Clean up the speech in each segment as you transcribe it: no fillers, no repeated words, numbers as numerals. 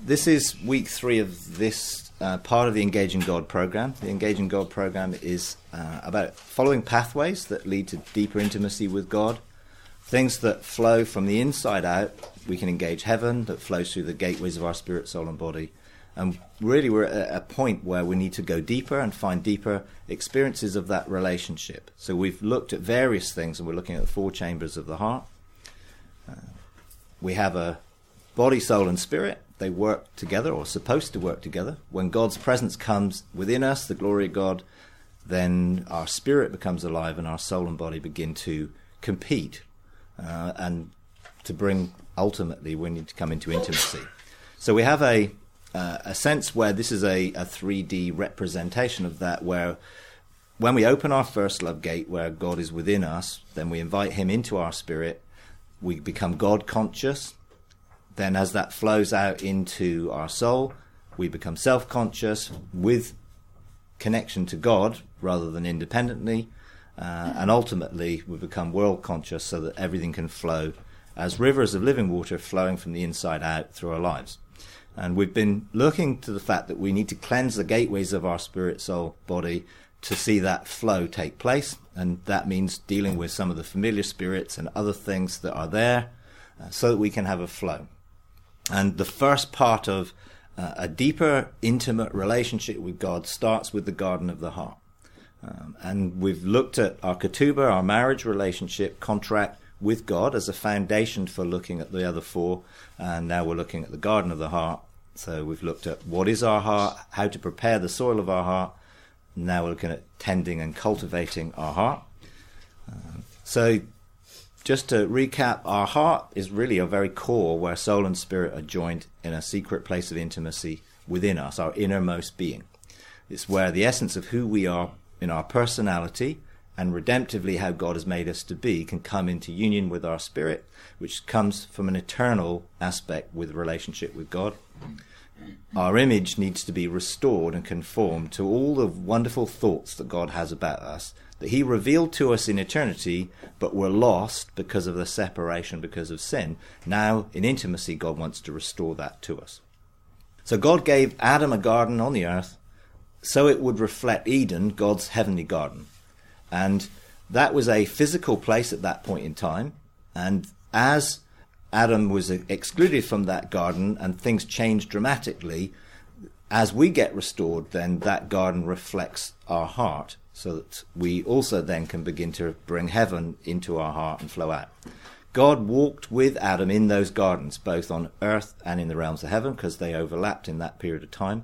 This is week 3 of this part of the Engaging God program. The Engaging God program is about following pathways that lead to deeper intimacy with God, things that flow from the inside out. We can engage heaven that flows through the gateways of our spirit, soul and body. And really we're at a point where we need to go deeper and find deeper experiences of that relationship. So we've looked at various things, and we're looking at the 4 chambers of the heart. We have a body, soul and spirit. They work together, or are supposed to work together. When God's presence comes within us, the glory of God, then our spirit becomes alive and our soul and body begin to compete. And to bring, ultimately, we need to come into intimacy. So we have a sense where this is a 3D representation of that, where when we open our first love gate, where God is within us, then we invite him into our spirit. We become God conscious. Then as that flows out into our soul, we become self-conscious with connection to God rather than independently. And ultimately, we become world conscious so that everything can flow as rivers of living water flowing from the inside out through our lives. And we've been looking to the fact that we need to cleanse the gateways of our spirit, soul, body to see that flow take place. And that means dealing with some of the familiar spirits and other things that are there so that we can have a flow. And the first part of a deeper, intimate relationship with God starts with the garden of the heart. And we've looked at our ketubah, our marriage relationship contract with God, as a foundation for looking at the other 4. And now we're looking at the garden of the heart. So we've looked at what is our heart, how to prepare the soil of our heart. Now we're looking at tending and cultivating our heart. So just to recap, our heart is really a very core where soul and spirit are joined in a secret place of intimacy within us, our innermost being. It's where the essence of who we are in our personality and redemptively how God has made us to be can come into union with our spirit, which comes from an eternal aspect with relationship with God. Our image needs to be restored and conformed to all the wonderful thoughts that God has about us, that he revealed to us in eternity, but were lost because of the separation, because of sin. Now, in intimacy, God wants to restore that to us. So God gave Adam a garden on the earth so it would reflect Eden, God's heavenly garden. And that was a physical place at that point in time. And as Adam was excluded from that garden and things changed dramatically, as we get restored, then that garden reflects our heart, so that we also then can begin to bring heaven into our heart and flow out. God walked with Adam in those gardens, both on earth and in the realms of heaven, because they overlapped in that period of time.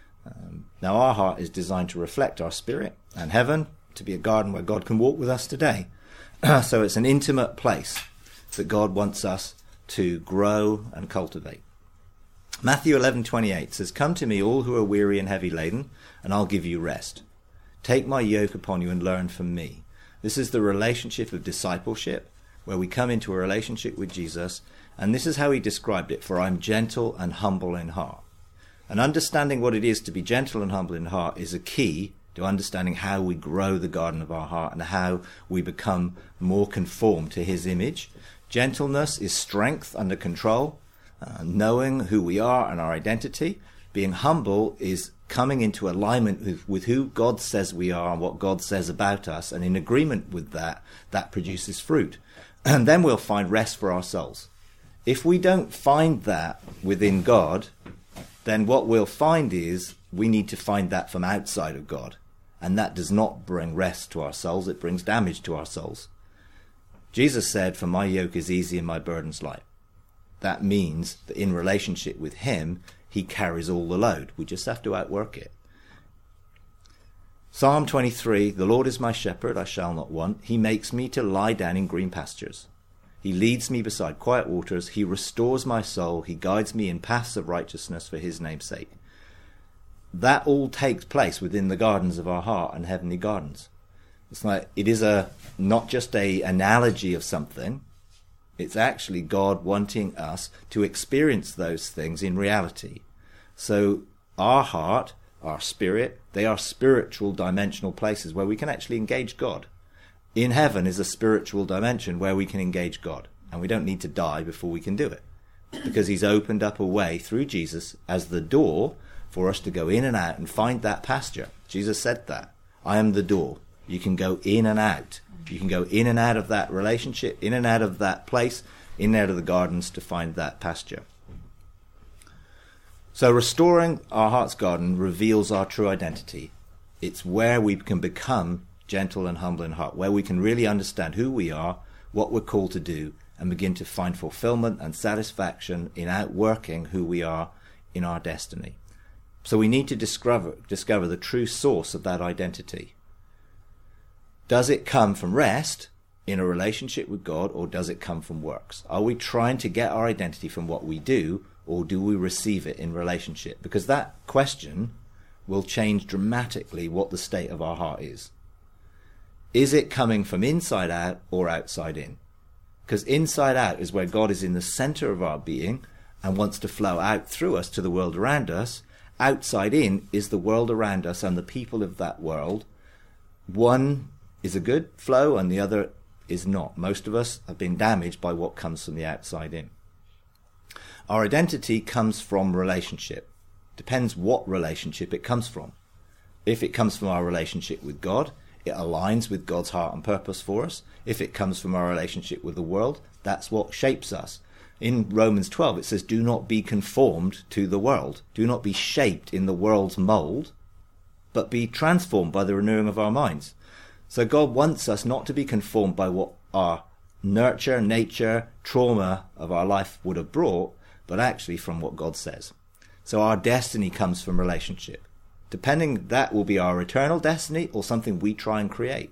Now our heart is designed to reflect our spirit, and heaven to be a garden where God can walk with us today. So it's an intimate place that God wants us to grow and cultivate. Matthew 11:28 says, "Come to me, all who are weary and heavy laden, and I'll give you rest. Take my yoke upon you and learn from me." This is the relationship of discipleship, where we come into a relationship with Jesus, and this is how he described it: "For I'm gentle and humble in heart." And understanding what it is to be gentle and humble in heart is a key to understanding how we grow the garden of our heart and how we become more conformed to his image. Gentleness is strength under control, knowing who we are and our identity. Being humble is coming into alignment with who God says we are and what God says about us, and in agreement with that, that produces fruit. And then we'll find rest for our souls. If we don't find that within God, then what we'll find is we need to find that from outside of God. And that does not bring rest to our souls, it brings damage to our souls. Jesus said, "For my yoke is easy and my burden's light." That means that in relationship with him, he carries all the load. We just have to outwork it. Psalm 23, "The Lord is my shepherd, I shall not want. He makes me to lie down in green pastures. He leads me beside quiet waters. He restores my soul. He guides me in paths of righteousness for his name's sake." That all takes place within the gardens of our heart and heavenly gardens. It's like it is not just an analogy of something. It's actually God wanting us to experience those things in reality. So our heart, our spirit, they are spiritual dimensional places where we can actually engage God. In heaven is a spiritual dimension where we can engage God, and we don't need to die before we can do it. because he's opened up a way through Jesus as the door for us to go in and out and find that pasture. Jesus said that. I am the door. You can go in and out. You can go in and out of that relationship, in and out of that place, in and out of the gardens to find that pasture. So restoring our heart's garden reveals our true identity. It's where we can become gentle and humble in heart, where we can really understand who we are, what we're called to do, and begin to find fulfillment and satisfaction in outworking who we are in our destiny. So we need to discover the true source of that identity. Does it come from rest in a relationship with God, or does it come from works? Are we trying to get our identity from what we do, or do we receive it in relationship? Because that question will change dramatically what the state of our heart is. Is it coming from inside out or outside in? Because inside out is where God is in the center of our being and wants to flow out through us to the world around us. Outside in is the world around us and the people of that world. One is a good flow and the other is not. Most of us have been damaged by what comes from the outside in. Our identity comes from relationship. Depends what relationship it comes from. If it comes from our relationship with God, it aligns with God's heart and purpose for us. If it comes from our relationship with the world, that's what shapes us. In Romans 12, it says, do not be conformed to the world. Do not be shaped in the world's mold, but be transformed by the renewing of our minds. So God wants us not to be conformed by what our nurture, nature, trauma of our life would have brought, but actually from what God says. So our destiny comes from relationship. Depending, that will be our eternal destiny or something we try and create.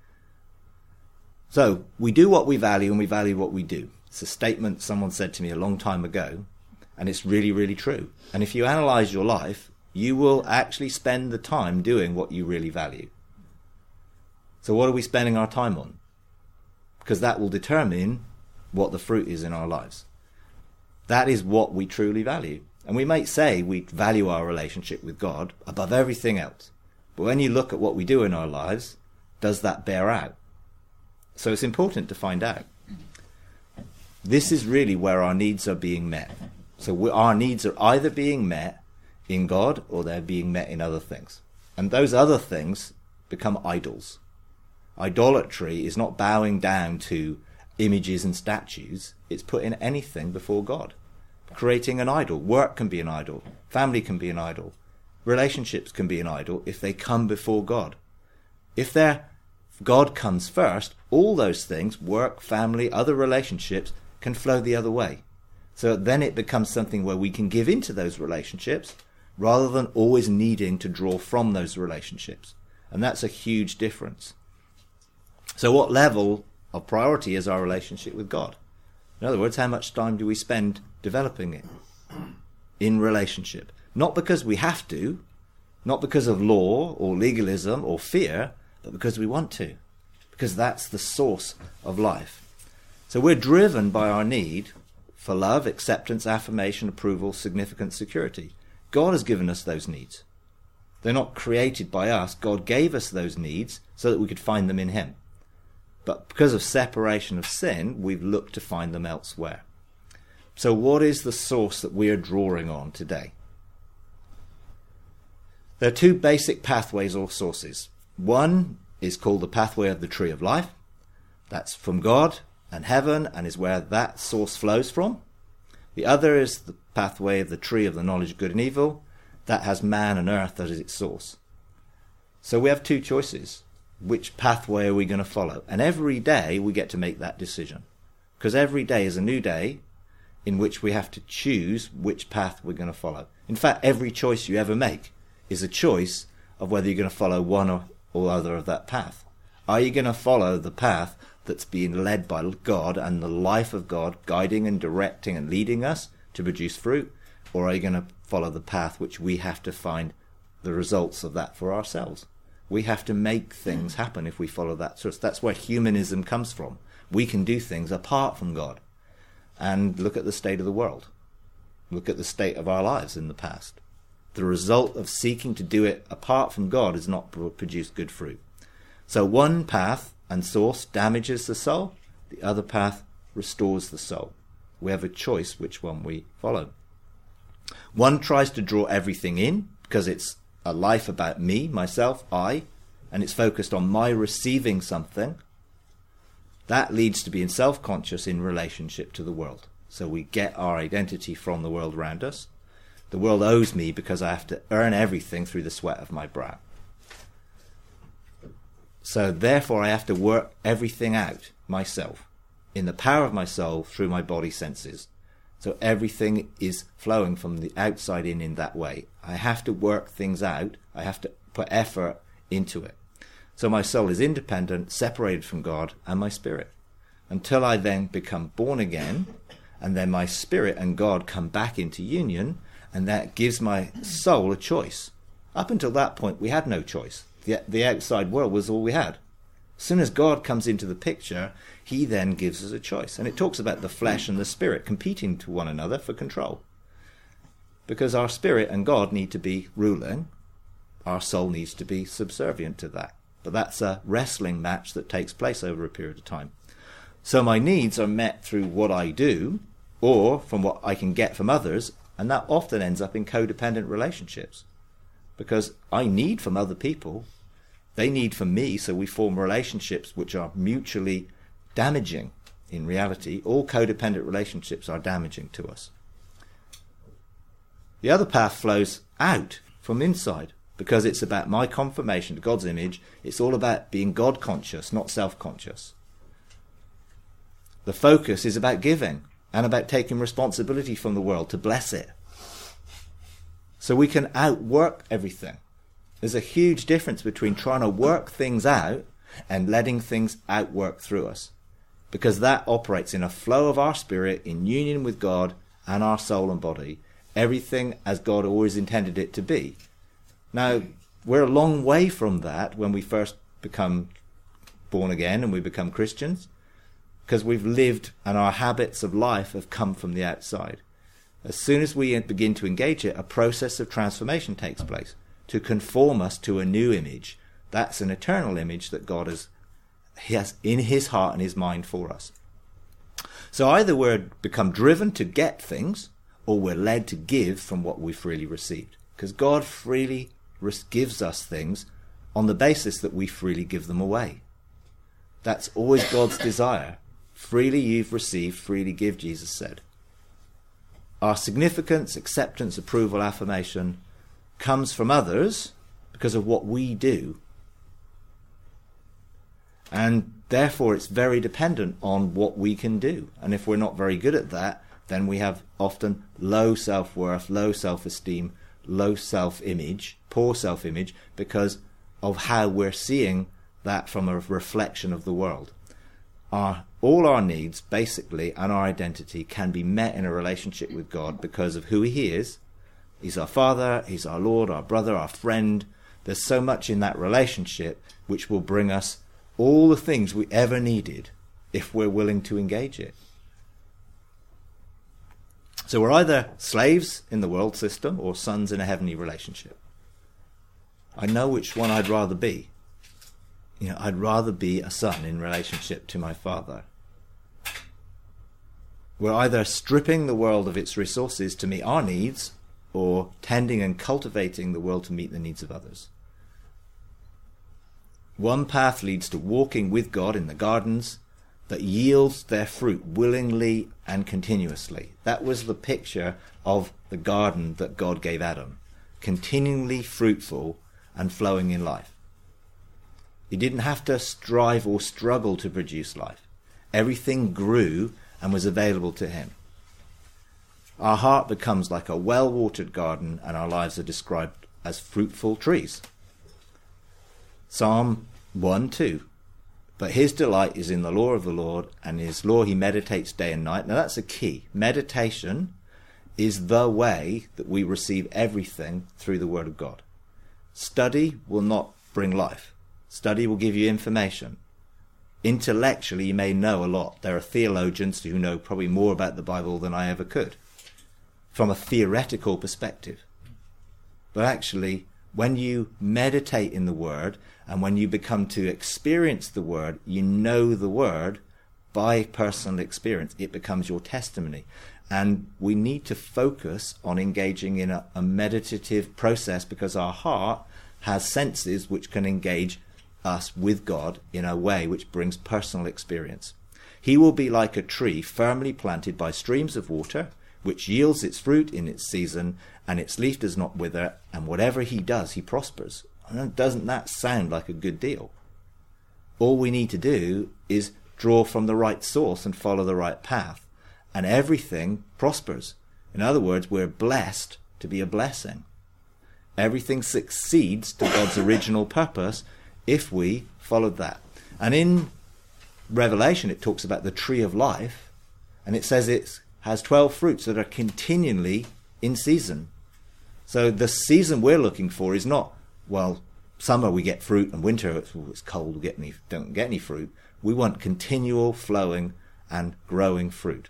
So we do what we value and we value what we do. It's a statement someone said to me a long time ago, and it's really, really true. And if you analyze your life, you will actually spend the time doing what you really value. So what are we spending our time on? Because that will determine what the fruit is in our lives. That is what we truly value. And we might say we value our relationship with God above everything else. But when you look at what we do in our lives, does that bear out? So it's important to find out. This is really where our needs are being met. So our needs are either being met in God or they're being met in other things. And those other things become idols. Idolatry is not bowing down to images and statues. It's putting anything before God. Creating an idol. Work can be an idol. Family can be an idol. Relationships can be an idol if they come before God. If God comes first, all those things, work, family, other relationships, can flow the other way. So then it becomes something where we can give into those relationships rather than always needing to draw from those relationships. And that's a huge difference. So what level of priority is our relationship with God? In other words, how much time do we spend developing it in relationship? Not because we have to, not because of law or legalism or fear, but because we want to. Because that's the source of life. So we're driven by our need for love, acceptance, affirmation, approval, significance, security. God has given us those needs. They're not created by us. God gave us those needs so that we could find them in Him. But because of separation of sin, we've looked to find them elsewhere. So what is the source that we are drawing on today? There are two basic pathways or sources. One is called the pathway of the tree of life. That's from God and heaven and is where that source flows from. The other is the pathway of the tree of the knowledge of good and evil. That has man and earth as its source. So we have two choices. Which pathway are we going to follow? And every day we get to make that decision. Because every day is a new day in which we have to choose which path we're going to follow. In fact, every choice you ever make is a choice of whether you're going to follow one or other of that path. Are you going to follow the path that's being led by God and the life of God guiding and directing and leading us to produce fruit? Or are you going to follow the path which we have to find the results of that for ourselves? We have to make things happen if we follow that source. That's where humanism comes from. We can do things apart from God. And look at the state of the world. Look at the state of our lives in the past. The result of seeking to do it apart from God has not produced good fruit. So one path and source damages the soul. The other path restores the soul. We have a choice which one we follow. One tries to draw everything in because it's a life about me, myself, I, and it's focused on my receiving something. That leads to being self-conscious in relationship to the world. So we get our identity from the world around us. The world owes me because I have to earn everything through the sweat of my brow. So therefore I have to work everything out myself, in the power of my soul, through my body senses. So everything is flowing from the outside in that way. I have to work things out. I have to put effort into it. So my soul is independent, separated from God and my spirit, until I then become born again, and then my spirit and God come back into union, and that gives my soul a choice. Up until that point, we had no choice. The outside world was all we had. As soon as God comes into the picture, he then gives us a choice. And it talks about the flesh and the spirit competing to one another for control. Because our spirit and God need to be ruling, our soul needs to be subservient to that. But that's a wrestling match that takes place over a period of time. So my needs are met through what I do, or from what I can get from others, and that often ends up in codependent relationships. Because I need from other people, they need from me, so we form relationships which are mutually damaging. In reality, all codependent relationships are damaging to us. The other path flows out from inside, because it's about my confirmation to God's image. It's all about being God conscious, not self-conscious. The focus is about giving and about taking responsibility from the world to bless it. So we can outwork everything. There's a huge difference between trying to work things out and letting things outwork through us, because that operates in a flow of our spirit in union with God and our soul and body, everything as God always intended it to be. Now, we're a long way from that when we first become born again and we become Christians, because we've lived and our habits of life have come from the outside. As soon as we begin to engage it, a process of transformation takes place to conform us to a new image. That's an eternal image that God has in his heart and his mind for us. So either we're become driven to get things, or we're led to give from what we've freely received. Because God freely gives us things on the basis that we freely give them away. That's always God's desire. Freely you've received, freely give, Jesus said. Our significance, acceptance, approval, affirmation comes from others because of what we do. And therefore it's very dependent on what we can do. And if we're not very good at that, then we have often low self-worth, low self-esteem, low self-image, poor self-image, because of how we're seeing that from a reflection of the world. All our needs, basically, and our identity can be met in a relationship with God because of who he is. He's our Father, he's our Lord, our brother, our friend. There's so much in that relationship which will bring us all the things we ever needed if we're willing to engage it. So we're either slaves in the world system or sons in a heavenly relationship. I know which one I'd rather be. I'd rather be a son in relationship to my Father. We're either stripping the world of its resources to meet our needs, or tending and cultivating the world to meet the needs of others. One path leads to walking with God in the gardens that yields their fruit willingly and continuously. That was the picture of the garden that God gave Adam, continually fruitful and flowing in life. He didn't have to strive or struggle to produce life. Everything grew and was available to him. Our heart becomes like a well-watered garden, and our lives are described as fruitful trees. Psalm 1:2. But his delight is in the law of the Lord, and in his law he meditates day and night. Now that's a key. Meditation is the way that we receive everything through the Word of God. Study will not bring life. Study will give you information. Intellectually, you may know a lot. There are theologians who know probably more about the Bible than I ever could, from a theoretical perspective. But actually, when you meditate in the Word, and when you become to experience the Word, you know the Word by personal experience. It becomes your testimony. And we need to focus on engaging in a meditative process, because our heart has senses which can engage us with God in a way which brings personal experience. He will be like a tree firmly planted by streams of water, which yields its fruit in its season, and its leaf does not wither, and whatever he does, he prospers. And doesn't that sound like a good deal? All we need to do is draw from the right source and follow the right path, and everything prospers. In other words, we're blessed to be a blessing. Everything succeeds to God's original purpose if we followed that. And in Revelation, it talks about the tree of life, and it says it has 12 fruits that are continually in season. So the season we're looking for is not, well, summer we get fruit and winter it's cold, we don't get any fruit. We want continual flowing and growing fruit.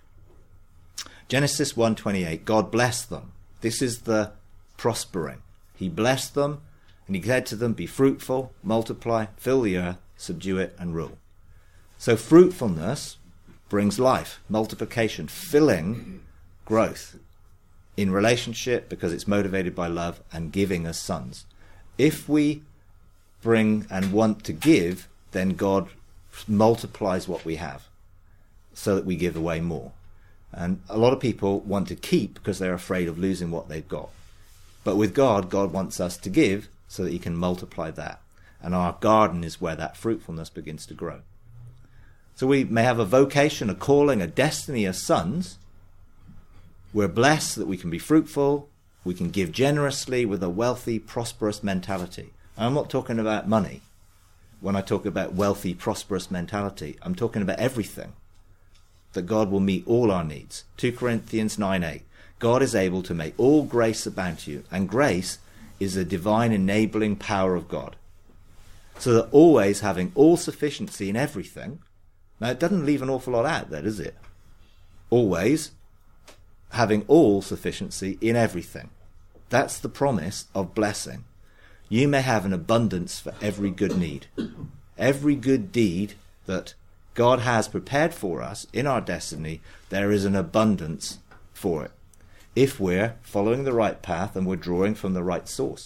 Genesis 1:28, God blessed them. This is the prospering. He blessed them, and he said to them, be fruitful, multiply, fill the earth, subdue it, and rule. So fruitfulness brings life, multiplication, filling, growth in relationship, because it's motivated by love, and giving as sons. If we bring and want to give, then God multiplies what we have so that we give away more. And a lot of people want to keep because they're afraid of losing what they've got. But with God, God wants us to give so that he can multiply that. And our garden is where that fruitfulness begins to grow. So we may have a vocation, a calling, a destiny as sons. We're blessed that we can be fruitful. We can give generously with a wealthy, prosperous mentality. I'm not talking about money. When I talk about wealthy, prosperous mentality, I'm talking about everything. That God will meet all our needs. 2 Corinthians 9:8. God is able to make all grace abound to you. And grace is the divine enabling power of God. So that always having all sufficiency in everything. Now it doesn't leave an awful lot out there, does it? Always having all sufficiency in everything. That's the promise of blessing. You may have an abundance for every good need. Every good deed that God has prepared for us in our destiny, there is an abundance for it. If we're following the right path and we're drawing from the right source.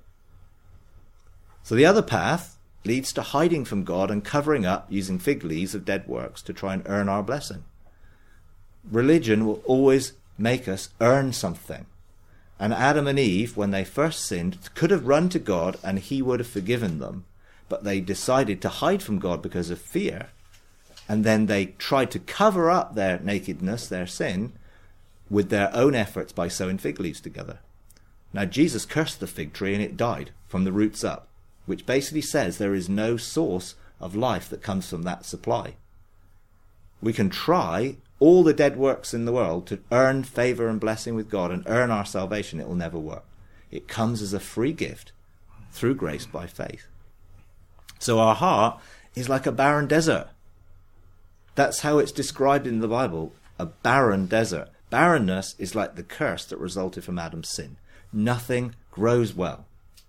So the other path leads to hiding from God and covering up using fig leaves of dead works to try and earn our blessing. Religion will always make us earn something. And Adam and Eve, when they first sinned, could have run to God and he would have forgiven them. But they decided to hide from God because of fear. And then they tried to cover up their nakedness, their sin, with their own efforts by sewing fig leaves together. Now Jesus cursed the fig tree and it died from the roots up, which basically says there is no source of life that comes from that supply. We can try all the dead works in the world to earn favor and blessing with God and earn our salvation. It will never work. It comes as a free gift through grace by faith. So our heart is like a barren desert. That's how it's described in the Bible, a barren desert. Barrenness is like the curse that resulted from Adam's sin. Nothing grows well.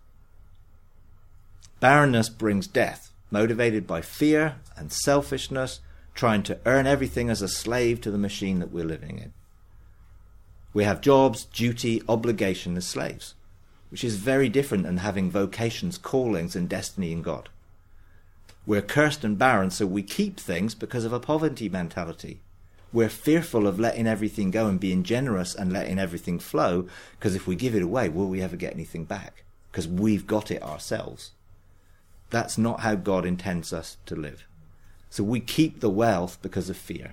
Barrenness brings death, motivated by fear and selfishness, trying to earn everything as a slave to the machine that we're living in. We have jobs, duty, obligation as slaves, which is very different than having vocations, callings, and destiny in God. We're cursed and barren, so we keep things because of a poverty mentality. We're fearful of letting everything go and being generous and letting everything flow, because if we give it away, will we ever get anything back? Because we've got it ourselves. That's not how God intends us to live. So we keep the wealth because of fear.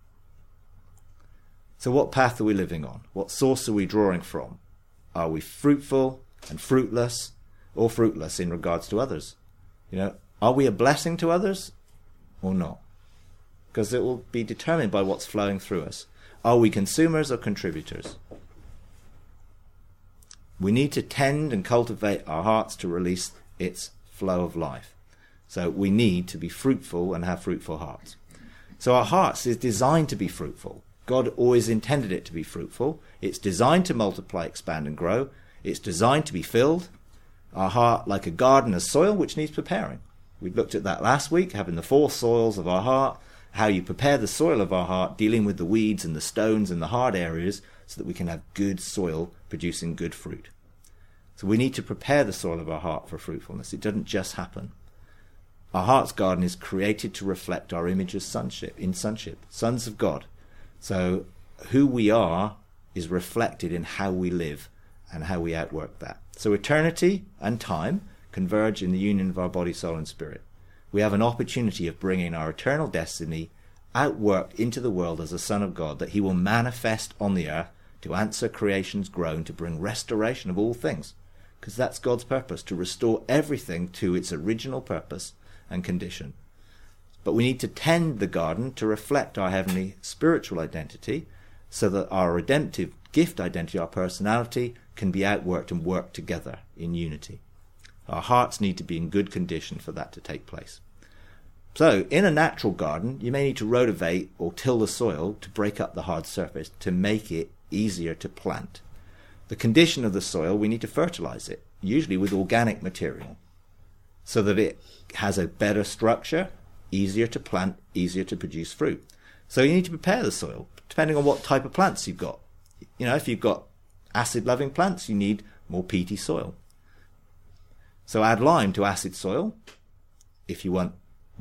So what path are we living on? What source are we drawing from? Are we fruitful and fruitless, or fruitless in regards to others? Are we a blessing to others or not? Because it will be determined by what's flowing through us. Are we consumers or contributors? We need to tend and cultivate our hearts to release its flow of life. So we need to be fruitful and have fruitful hearts. So our hearts is designed to be fruitful. God always intended it to be fruitful. It's designed to multiply, expand and grow. It's designed to be filled. Our heart, like a gardener's soil, which needs preparing. We looked at that last week, having the 4 soils of our heart, how you prepare the soil of our heart, dealing with the weeds and the stones and the hard areas so that we can have good soil producing good fruit. So we need to prepare the soil of our heart for fruitfulness. It doesn't just happen. Our heart's garden is created to reflect our image of sonship, sons of God. So who we are is reflected in how we live and how we outwork that. So eternity and time converge in the union of our body, soul and spirit. We have an opportunity of bringing our eternal destiny outworked into the world as a son of God, that he will manifest on the earth to answer creation's groan, to bring restoration of all things. Because that's God's purpose, to restore everything to its original purpose and condition. But we need to tend the garden to reflect our heavenly spiritual identity, so that our redemptive gift identity, our personality, can be outworked and work together in unity. Our hearts need to be in good condition for that to take place. So, in a natural garden, you may need to rotivate or till the soil to break up the hard surface to make it easier to plant. The condition of the soil, we need to fertilize it, usually with organic material, so that it has a better structure, easier to plant, easier to produce fruit. So you need to prepare the soil, depending on what type of plants you've got. If you've got acid-loving plants, you need more peaty soil. So add lime to acid soil. If you want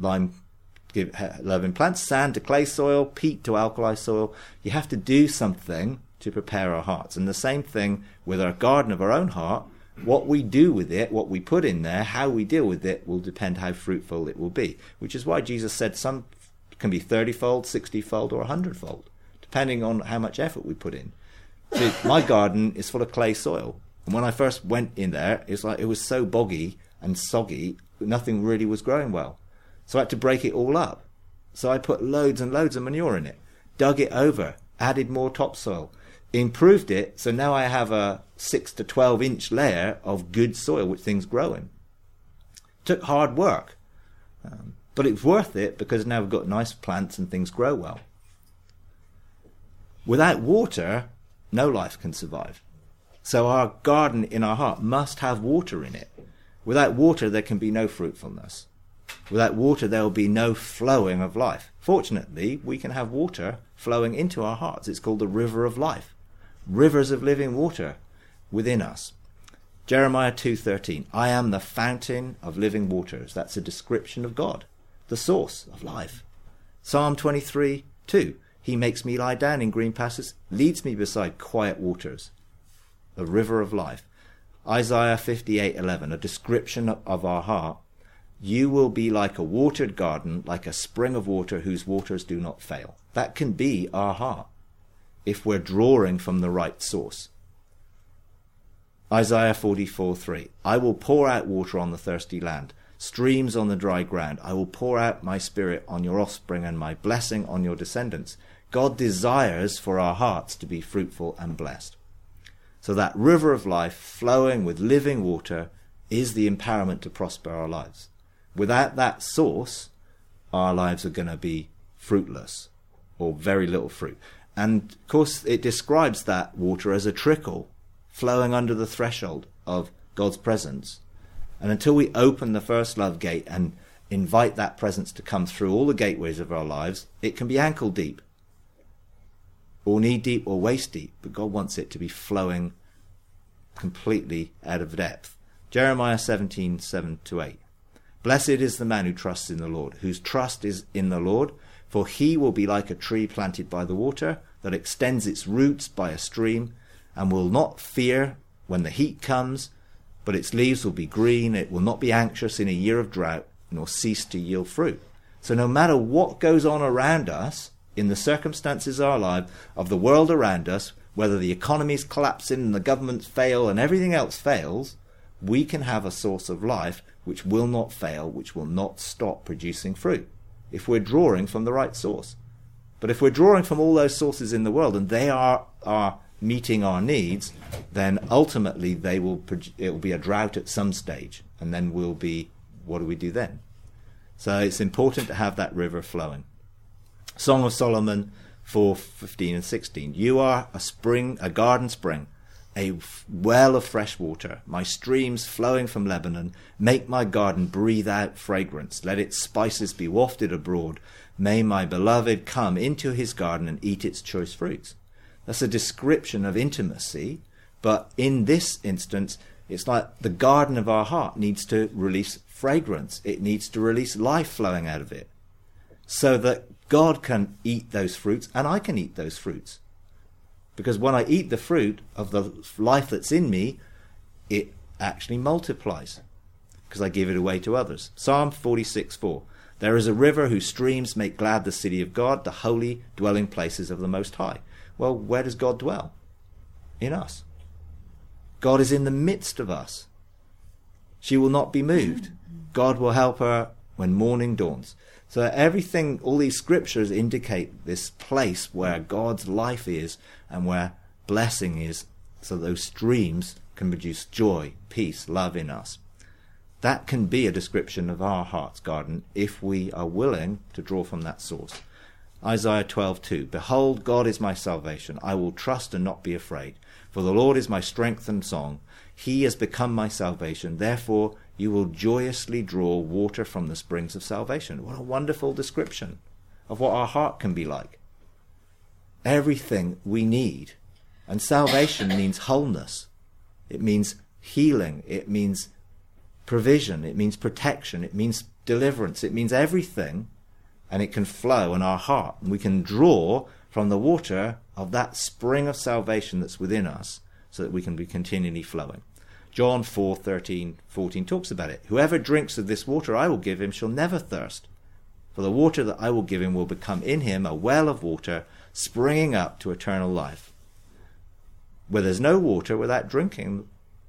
lime-loving plants, sand to clay soil, peat to alkali soil. You have to do something to prepare our hearts. And the same thing with our garden of our own heart. What we do with it, what we put in there, how we deal with it will depend how fruitful it will be. Which is why Jesus said some can be 30-fold, 60-fold or 100-fold, depending on how much effort we put in. So my garden is full of clay soil. And when I first went in there, it was so boggy and soggy, nothing really was growing well. So I had to break it all up. So I put loads and loads of manure in it, dug it over, added more topsoil, improved it, so now I have a 6 to 12 inch layer of good soil which things grow in. Took hard work, but it's worth it because now we've got nice plants and things grow well. Without water, no life can survive. So our garden in our heart must have water in it. Without water, there can be no fruitfulness. Without water, there will be no flowing of life. Fortunately, we can have water flowing into our hearts. It's called the river of life. Rivers of living water within us. Jeremiah 2:13, I am the fountain of living waters. That's a description of God, the source of life. Psalm 23:2, he makes me lie down in green pastures, leads me beside quiet waters. The river of life. Isaiah 58:11, a description of our heart. You will be like a watered garden, like a spring of water whose waters do not fail. That can be our heart, if we're drawing from the right source. Isaiah 44:3, I will pour out water on the thirsty land, streams on the dry ground. I will pour out my spirit on your offspring and my blessing on your descendants. God desires for our hearts to be fruitful and blessed. So that river of life flowing with living water is the empowerment to prosper our lives. Without that source, our lives are going to be fruitless or very little fruit. And of course, it describes that water as a trickle flowing under the threshold of God's presence. And until we open the first love gate and invite that presence to come through all the gateways of our lives, it can be ankle deep, or knee deep, or waist deep. But God wants it to be flowing completely out of depth. Jeremiah 17:7-8. Blessed is the man who trusts in the Lord, whose trust is in the Lord, for he will be like a tree planted by the water, that extends its roots by a stream, and will not fear when the heat comes, but its leaves will be green. It will not be anxious in a year of drought, nor cease to yield fruit. So no matter what goes on around us, in the circumstances of our life, of the world around us, whether the economy's collapsing and the governments fail and everything else fails, we can have a source of life which will not fail, which will not stop producing fruit, if we're drawing from the right source. But if we're drawing from all those sources in the world and they are meeting our needs, then ultimately it will be a drought at some stage, and then what do we do then? So it's important to have that river flowing. Song of Solomon 4:15 and 16. You are a garden spring, a well of fresh water, my streams flowing from Lebanon. Make my garden breathe out fragrance. Let its spices be wafted abroad. May my beloved come into his garden and eat its choice fruits. That's a description of intimacy, but in this instance, it's like the garden of our heart needs to release fragrance. It needs to release life flowing out of it, so that God can eat those fruits and I can eat those fruits. Because when I eat the fruit of the life that's in me, it actually multiplies, because I give it away to others. Psalm 46:4. There is a river whose streams make glad the city of God, the holy dwelling places of the Most High. Well, where does God dwell? In us. God is in the midst of us. She will not be moved. God will help her when morning dawns. So everything, all these scriptures indicate this place where God's life is and where blessing is, so those streams can produce joy, peace, love in us. That can be a description of our heart's garden if we are willing to draw from that source. Isaiah 12:2. Behold, God is my salvation. I will trust and not be afraid. For the Lord is my strength and song. He has become my salvation. Therefore, you will joyously draw water from the springs of salvation. What a wonderful description of what our heart can be like. Everything we need. And salvation means wholeness. It means healing. It means provision. It means protection. It means deliverance. It means everything. And it can flow in our heart. And we can draw from the water of that spring of salvation that's within us, so that we can be continually flowing. John 4:13-14 talks about it. Whoever drinks of this water I will give him shall never thirst. For the water that I will give him will become in him a well of water springing up to eternal life. Where there's no water, without drinking,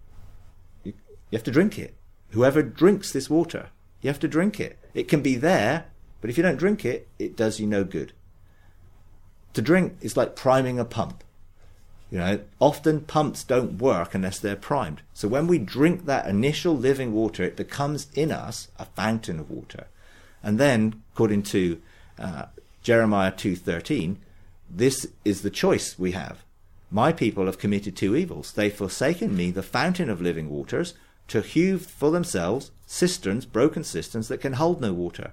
you have to drink it. Whoever drinks this water, you have to drink it. It can be there, but if you don't drink it, it does you no good. To drink is like priming a pump. You know, often pumps don't work unless they're primed. So when we drink that initial living water, it becomes in us a fountain of water. And then, according to Jeremiah 2:13, this is the choice we have. My people have committed two evils. They've forsaken me, the fountain of living waters, to hew for themselves cisterns, broken cisterns that can hold no water.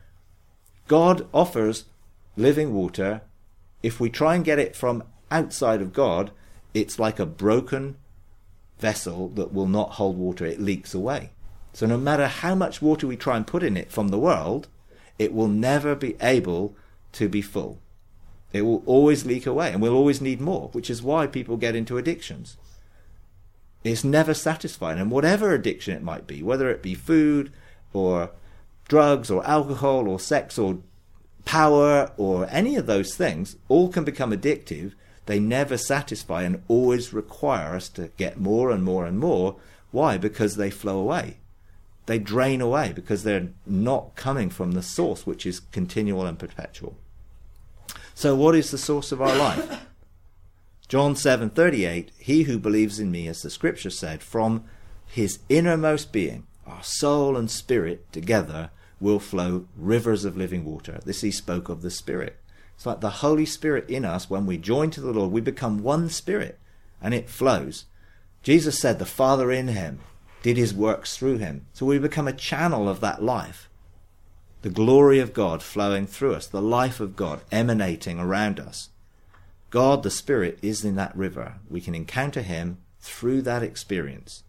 God offers living water. If we try and get it from outside of God, it's like a broken vessel that will not hold water. It leaks away. So no matter how much water we try and put in it from the world, it will never be able to be full. It will always leak away, and we'll always need more, which is why people get into addictions. It's never satisfied, and whatever addiction it might be, whether it be food or drugs or alcohol or sex or power or any of those things, all can become addictive. They never satisfy and always require us to get more and more and more. Why? Because they flow away. They drain away because they're not coming from the source, which is continual and perpetual. So what is the source of our life? John 7:38, he who believes in me, as the scripture said, from his innermost being, our soul and spirit together will flow rivers of living water. This he spoke of the Spirit. It's like the Holy Spirit in us. When we join to the Lord, we become one spirit, and it flows. Jesus said the Father in him did his works through him. So we become a channel of that life. The glory of God flowing through us, the life of God emanating around us. God, the Spirit, is in that river. We can encounter him through that experience.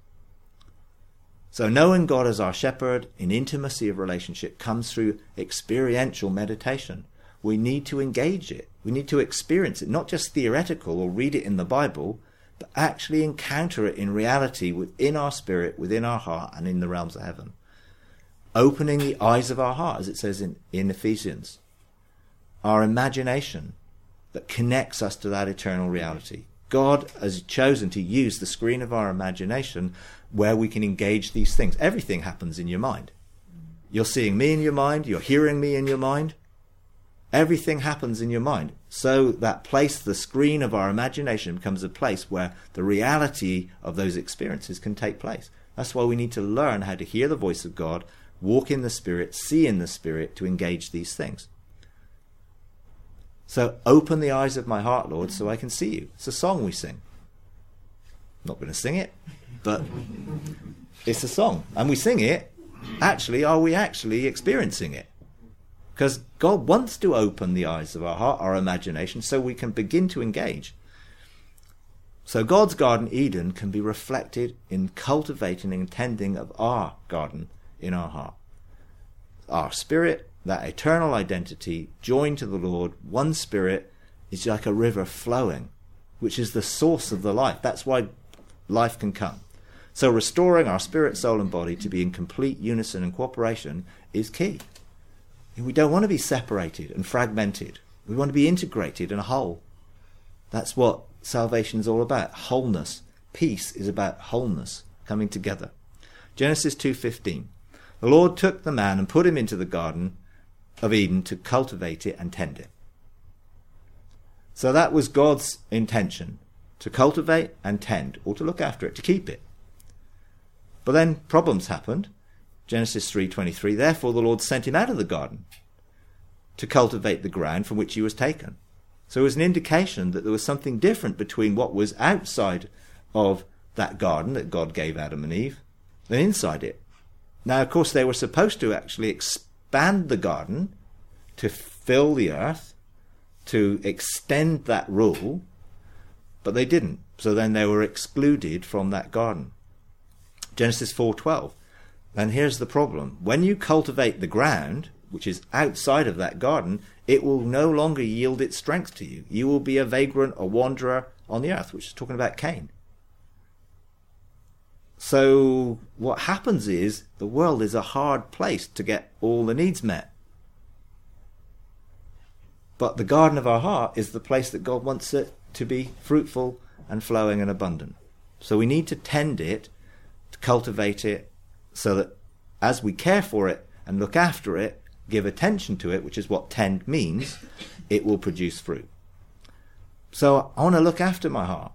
So knowing God as our shepherd in intimacy of relationship comes through experiential meditation. We need to engage it. We need to experience it, not just theoretical or read it in the Bible, but actually encounter it in reality within our spirit, within our heart, and in the realms of heaven. Opening the eyes of our heart, as it says in Ephesians. Our imagination that connects us to that eternal reality. God has chosen to use the screen of our imagination where we can engage these things. Everything happens in your mind. You're seeing me in your mind. You're hearing me in your mind. Everything happens in your mind. So that place, the screen of our imagination, becomes a place where the reality of those experiences can take place. That's why we need to learn how to hear the voice of God, walk in the Spirit, see in the Spirit to engage these things. So open the eyes of my heart, Lord, so I can see you. It's a song we sing. I'm not going to sing it, but it's a song. And we sing it. Actually, are we actually experiencing it? Because God wants to open the eyes of our heart, our imagination, so we can begin to engage. So God's Garden Eden can be reflected in cultivating and tending of our garden in our heart. Our spirit, that eternal identity, joined to the Lord, one spirit, is like a river flowing, which is the source of the life. That's why life can come. So restoring our spirit, soul and body to be in complete unison and cooperation is key. We don't want to be separated and fragmented. We want to be integrated in a whole. That's what salvation is all about, wholeness. Peace is about wholeness, coming together. Genesis 2:15. The Lord took the man and put him into the Garden of Eden to cultivate it and tend it. So that was God's intention, to cultivate and tend, or to look after it, to keep it. But then problems happened. Genesis 3:23, therefore the Lord sent him out of the garden to cultivate the ground from which he was taken. So it was an indication that there was something different between what was outside of that garden that God gave Adam and Eve than inside it. Now, of course, they were supposed to actually expand the garden to fill the earth, to extend that rule, but they didn't. So then they were excluded from that garden. Genesis 4:12. And here's the problem. When you cultivate the ground, which is outside of that garden, it will no longer yield its strength to you. You will be a vagrant, a wanderer on the earth, which is talking about Cain. So what happens is the world is a hard place to get all the needs met. But the garden of our heart is the place that God wants it to be fruitful and flowing and abundant. So we need to tend it, to cultivate it, so that as we care for it and look after it, give attention to it, which is what tend means, it will produce fruit. So I want to look after my heart.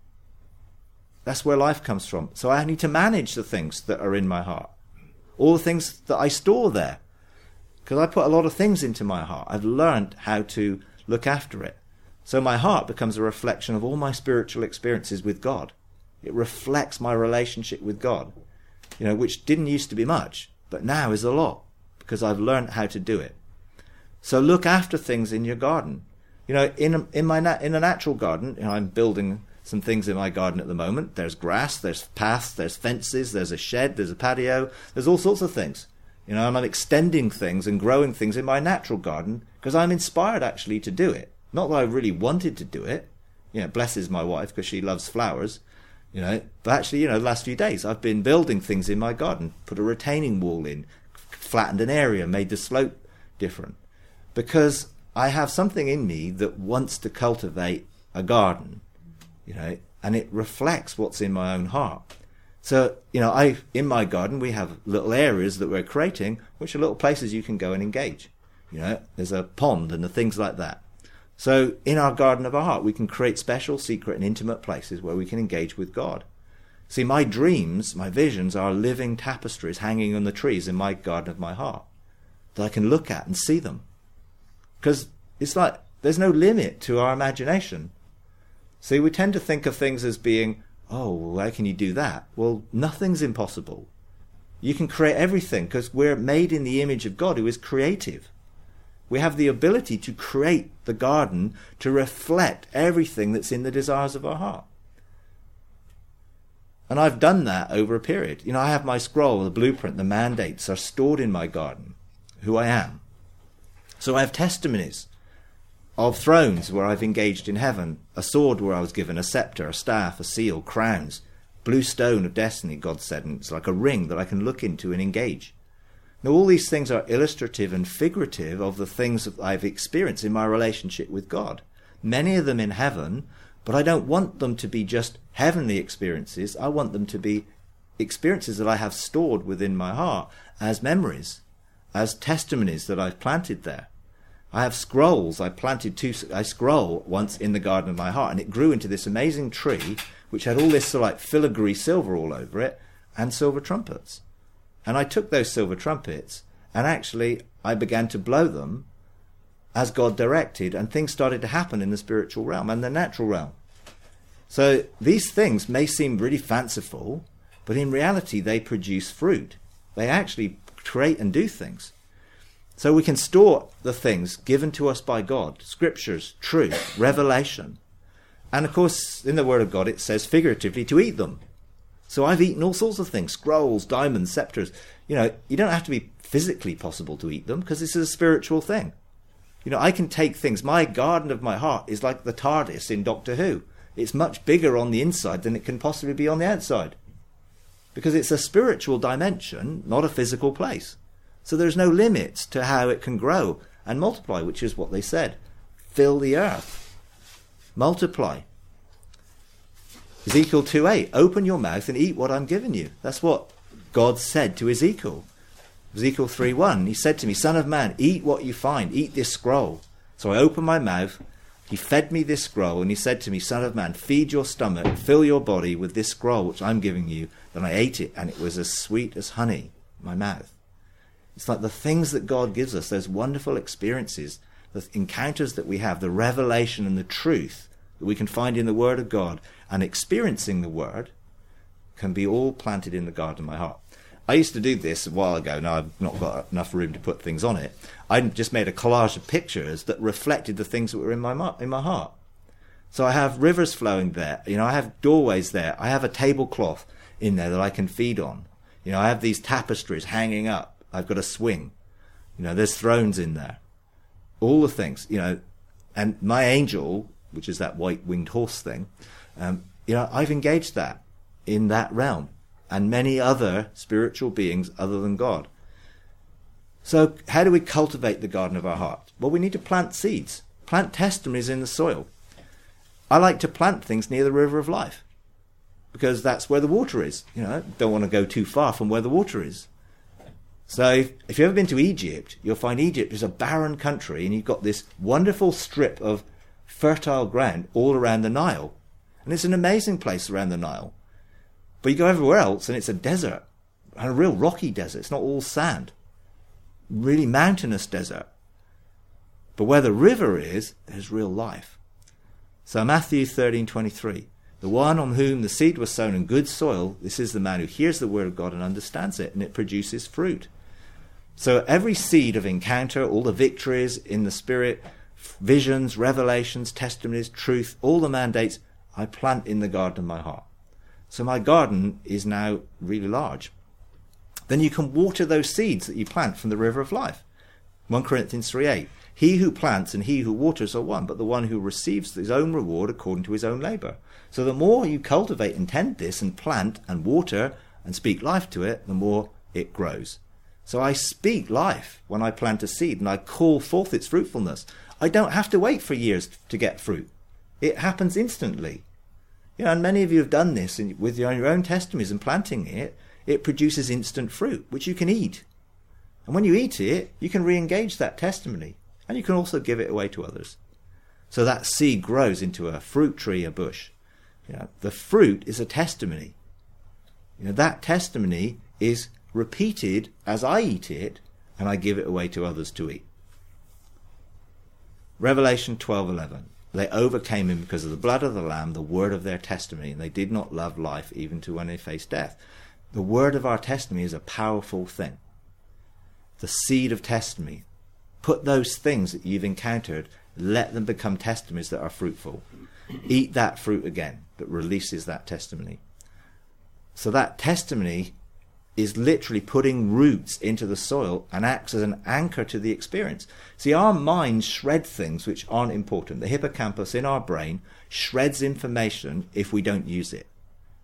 That's where life comes from. So I need to manage the things that are in my heart. All the things that I store there. Because I put a lot of things into my heart. I've learned how to look after it. So my heart becomes a reflection of all my spiritual experiences with God. It reflects my relationship with God, which didn't used to be much, but now is a lot, because I've learned how to do it. So look after things in your garden. In a natural garden, I'm building some things in my garden at the moment. There's grass, there's paths, there's fences, there's a shed, there's a patio, there's all sorts of things. And I'm extending things and growing things in my natural garden because I'm inspired actually to do it. Not that I really wanted to do it. Blesses my wife because she loves flowers. But actually, the last few days I've been building things in my garden, put a retaining wall in, flattened an area, made the slope different. Because I have something in me that wants to cultivate a garden, and it reflects what's in my own heart. So, in my garden, we have little areas that we're creating, which are little places you can go and engage. There's a pond and the things like that. So in our garden of our heart, we can create special, secret and intimate places where we can engage with God. See, my dreams, my visions are living tapestries hanging on the trees in my garden of my heart that I can look at and see them. Because it's like there's no limit to our imagination. See, we tend to think of things as being, how can you do that? Well, nothing's impossible. You can create everything because we're made in the image of God who is creative. We have the ability to create the garden to reflect everything that's in the desires of our heart. And I've done that over a period. I have my scroll, the blueprint, the mandates are stored in my garden, who I am. So I have testimonies of thrones where I've engaged in heaven, a sword where I was given, a scepter, a staff, a seal, crowns, blue stone of destiny, God said, and it's like a ring that I can look into and engage. Now, all these things are illustrative and figurative of the things that I've experienced in my relationship with God. Many of them in heaven, but I don't want them to be just heavenly experiences. I want them to be experiences that I have stored within my heart as memories, as testimonies that I've planted there. I have scrolls. I planted a scroll once in the garden of my heart, and it grew into this amazing tree, which had all this sort of like filigree silver all over it, and silver trumpets. And I took those silver trumpets, and actually I began to blow them as God directed, and things started to happen in the spiritual realm and the natural realm. So these things may seem really fanciful, but in reality they produce fruit. They actually create and do things. So we can store the things given to us by God, scriptures, truth, revelation. And of course, in the Word of God it says figuratively to eat them. So I've eaten all sorts of things, scrolls, diamonds, scepters. You don't have to be physically possible to eat them because this is a spiritual thing. I can take things. My garden of my heart is like the TARDIS in Doctor Who. It's much bigger on the inside than it can possibly be on the outside. Because it's a spiritual dimension, not a physical place. So there's no limits to how it can grow and multiply, which is what they said. Fill the earth. Multiply. Ezekiel 2:8, open your mouth and eat what I'm giving you. That's what God said to Ezekiel. Ezekiel 3:1, he said to me, Son of man, eat what you find, eat this scroll. So I opened my mouth, he fed me this scroll, and he said to me, Son of man, feed your stomach, fill your body with this scroll which I'm giving you. Then I ate it, and it was as sweet as honey in my mouth. It's like the things that God gives us, those wonderful experiences, the encounters that we have, the revelation and the truth that we can find in the Word of God, and experiencing the Word can be all planted in the garden of my heart. I used to do this a while ago. Now I've not got enough room to put things on it. I just made a collage of pictures that reflected the things that were in my heart. So I have rivers flowing there. I have doorways there. I have a tablecloth in there that I can feed on. I have these tapestries hanging up. I've got a swing. There's thrones in there. All the things, and my angel, which is that white-winged horse thing, I've engaged that in that realm, and many other spiritual beings other than God. So how do we cultivate the garden of our heart? Well, we need to plant seeds, plant testimonies in the soil. I like to plant things near the river of life, because that's where the water is. Don't want to go too far from where the water is. So if you've ever been to Egypt, you'll find Egypt is a barren country, and you've got this wonderful strip of fertile ground all around the Nile. And it's an amazing place around the Nile. But you go everywhere else and it's a desert, and a real rocky desert. It's not all sand. Really mountainous desert. But where the river is, there's real life. So Matthew 13:23, the one on whom the seed was sown in good soil, this is the man who hears the word of God and understands it, and it produces fruit. So every seed of encounter, all the victories in the Spirit, visions, revelations, testimonies, truth, all the mandates, I plant in the garden of my heart. So my garden is now really large. Then you can water those seeds that you plant from the river of life. 1 Corinthians 3:8, he who plants and he who waters are one, but the one who receives his own reward according to his own labour. So the more you cultivate and tend this and plant and water and speak life to it, the more it grows. So I speak life when I plant a seed and I call forth its fruitfulness. I don't have to wait for years to get fruit. It happens instantly. And many of you have done this with your own testimonies and planting it. It produces instant fruit, which you can eat. And when you eat it, you can re-engage that testimony. And you can also give it away to others. So that seed grows into a fruit tree, a bush. The fruit is a testimony. That testimony is repeated as I eat it, and I give it away to others to eat. Revelation 12:11. They overcame him because of the blood of the Lamb, the word of their testimony, and they did not love life even to when they faced death. The word of our testimony is a powerful thing. The seed of testimony. Put those things that you've encountered, let them become testimonies that are fruitful. Eat that fruit again that releases that testimony. So that testimony is literally putting roots into the soil and acts as an anchor to the experience. See, our minds shred things which aren't important. The hippocampus in our brain shreds information if we don't use it.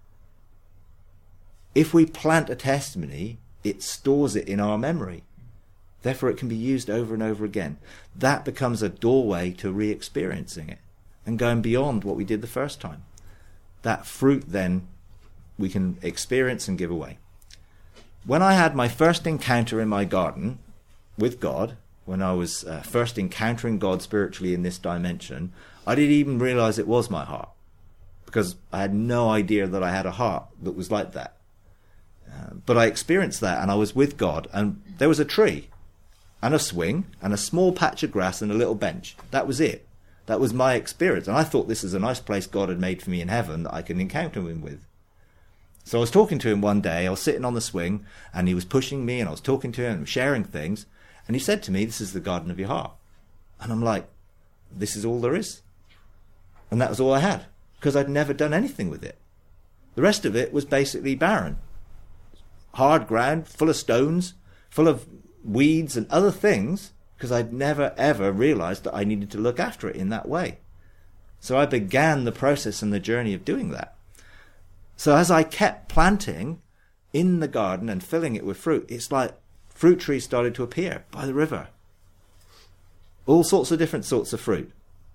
If we plant a testimony, it stores it in our memory. Therefore, it can be used over and over again. That becomes a doorway to re-experiencing it and going beyond what we did the first time. That fruit then we can experience and give away. When I had my first encounter in my garden with God, when I was first encountering God spiritually in this dimension, I didn't even realize it was my heart, because I had no idea that I had a heart that was like that. But I experienced that, and I was with God, and there was a tree and a swing and a small patch of grass and a little bench. That was it. That was my experience. And I thought this is a nice place God had made for me in heaven that I can encounter him with. So I was talking to him one day. I was sitting on the swing, and he was pushing me, and I was talking to him and sharing things. And he said to me, this is the garden of your heart. And I'm like, this is all there is. And that was all I had, because I'd never done anything with it. The rest of it was basically barren. Hard ground, full of stones, full of weeds and other things, because I'd never, ever realized that I needed to look after it in that way. So I began the process and the journey of doing that. So as I kept planting in the garden and filling it with fruit, it's like fruit trees started to appear by the river. All sorts of different sorts of fruit.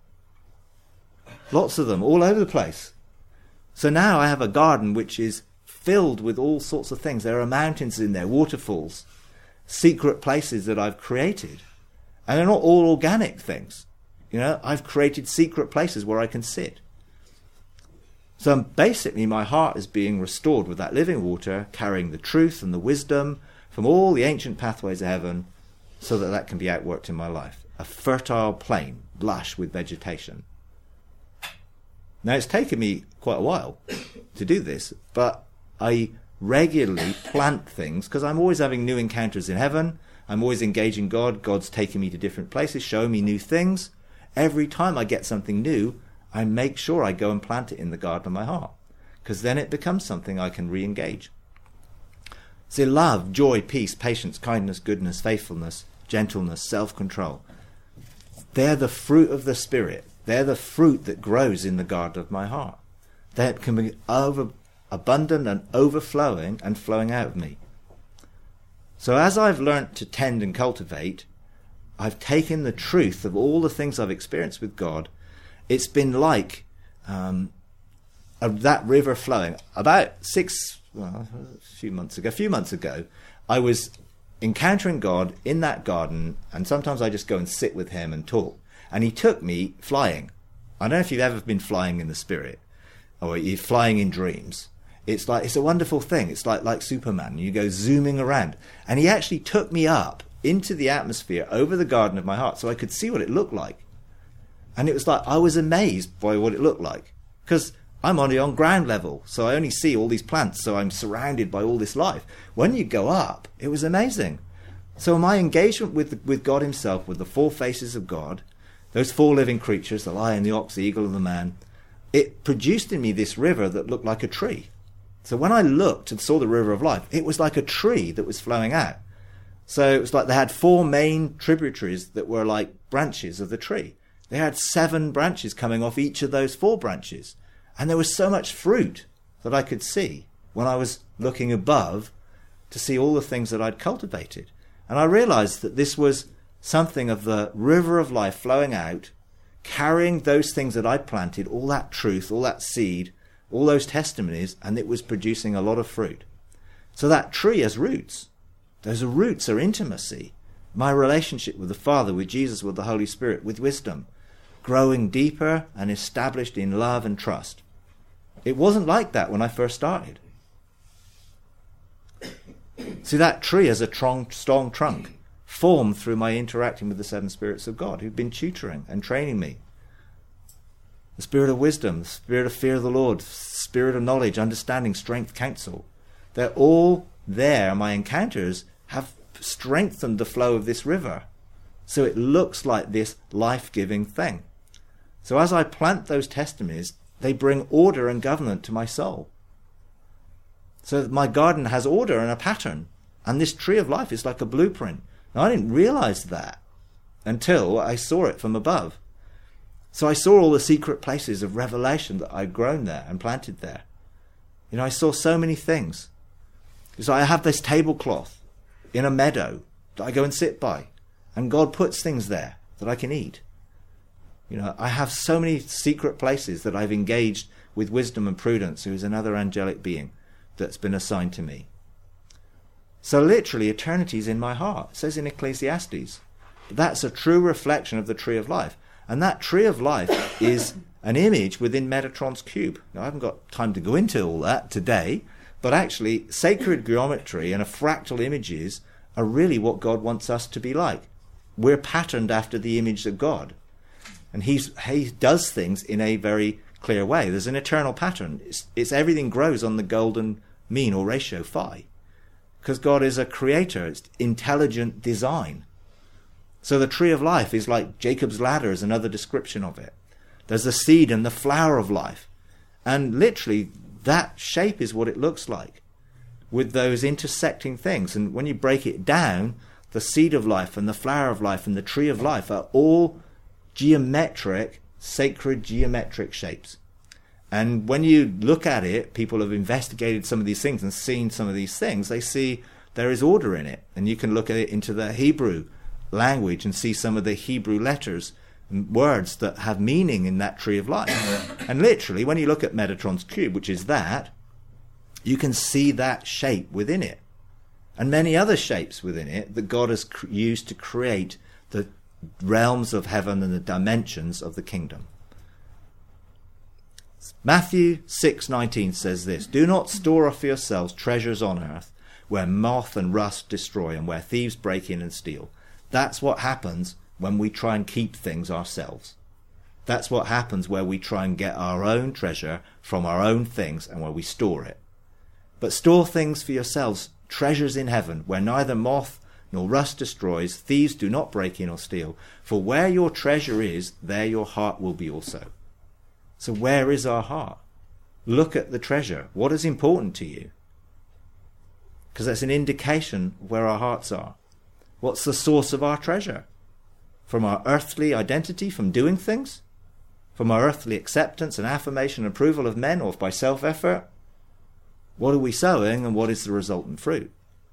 Lots of them, all over the place. So now I have a garden which is filled with all sorts of things. There are mountains in there, waterfalls, secret places that I've created. And they're not all organic things. You know, I've created secret places where I can sit. So basically my heart is being restored with that living water, carrying the truth and the wisdom from all the ancient pathways of heaven, so that that can be outworked in my life. A fertile plain, lush with vegetation. Now, it's taken me quite a while to do this, but I regularly plant things, because I'm always having new encounters in heaven. I'm always engaging God. God's taking me to different places, showing me new things. Every time I get something new, I make sure I go and plant it in the garden of my heart, because then it becomes something I can re-engage. See, love, joy, peace, patience, kindness, goodness, faithfulness, gentleness, self-control. They're the fruit of the Spirit. They're the fruit that grows in the garden of my heart. That can be abundant and overflowing and flowing out of me. So as I've learnt to tend and cultivate, I've taken the truth of all the things I've experienced with God. It's been like that river flowing. About a few months ago, I was encountering God in that garden, and sometimes I just go and sit with him and talk. And he took me flying. I don't know if you've ever been flying in the spirit, or you're flying in dreams. It's a wonderful thing. It's like Superman. You go zooming around. And he actually took me up into the atmosphere over the garden of my heart, so I could see what it looked like. And it was like, I was amazed by what it looked like, because I'm only on ground level, so I only see all these plants, so I'm surrounded by all this life. When you go up, it was amazing. So my engagement with God himself, with the four faces of God, those four living creatures, the lion, the ox, the eagle, and the man, it produced in me this river that looked like a tree. So when I looked and saw the river of life, it was like a tree that was flowing out. So it was like they had four main tributaries that were like branches of the tree. They had 7 branches coming off each of those 4 branches. And there was so much fruit that I could see when I was looking above to see all the things that I'd cultivated. And I realized that this was something of the river of life flowing out, carrying those things that I'd planted, all that truth, all that seed, all those testimonies, and it was producing a lot of fruit. So that tree has roots. Those roots are intimacy. My relationship with the Father, with Jesus, with the Holy Spirit, with wisdom, growing deeper and established in love and trust. It wasn't like that when I first started. See, that tree has a strong trunk, formed through my interacting with the 7 spirits of God, who've been tutoring and training me. The spirit of wisdom, the spirit of fear of the Lord, spirit of knowledge, understanding, strength, counsel. They're all there. My encounters have strengthened the flow of this river. So it looks like this life-giving thing. So as I plant those testimonies, they bring order and government to my soul. So my garden has order and a pattern. And this tree of life is like a blueprint. Now, I didn't realize that until I saw it from above. So I saw all the secret places of revelation that I'd grown there and planted there. You know, I saw so many things. So I have this tablecloth in a meadow that I go and sit by. And God puts things there that I can eat. You know, I have so many secret places that I've engaged with wisdom and prudence, who is another angelic being that's been assigned to me. So literally, eternity is in my heart. It says in Ecclesiastes. That's a true reflection of the tree of life. And that tree of life is an image within Metatron's cube. Now, I haven't got time to go into all that today, but actually, sacred geometry and fractal images are really what God wants us to be like. We're patterned after the image of God. And he does things in a very clear way. There's an eternal pattern. It's everything grows on the golden mean or ratio phi. Because God is a creator. It's intelligent design. So the tree of life is like Jacob's ladder is another description of it. There's the seed and the flower of life. And literally that shape is what it looks like with those intersecting things. And when you break it down, the seed of life and the flower of life and the tree of life are all geometric, sacred geometric shapes. And when you look at it, people have investigated some of these things and seen some of these things, they see there is order in it. And you can look at it into the Hebrew language and see some of the Hebrew letters and words that have meaning in that tree of life. And literally, when you look at Metatron's cube, which is that, you can see that shape within it. And many other shapes within it that God has used to create the realms of heaven and the dimensions of the kingdom. Matthew 6:19 says this, "Do not store up for yourselves treasures on earth, where moth and rust destroy and where thieves break in and steal." That's what happens when we try and keep things ourselves. That's what happens where we try and get our own treasure from our own things and where we store it. But store things for yourselves, treasures in heaven, where neither moth nor rust destroys, thieves do not break in or steal. For where your treasure is, there your heart will be also. So where is our heart? Look at the treasure. What is important to you? Because that's an indication of where our hearts are. What's the source of our treasure? From our earthly identity, from doing things? From our earthly acceptance and affirmation and approval of men, or by self-effort? What are we sowing and what is the resultant fruit?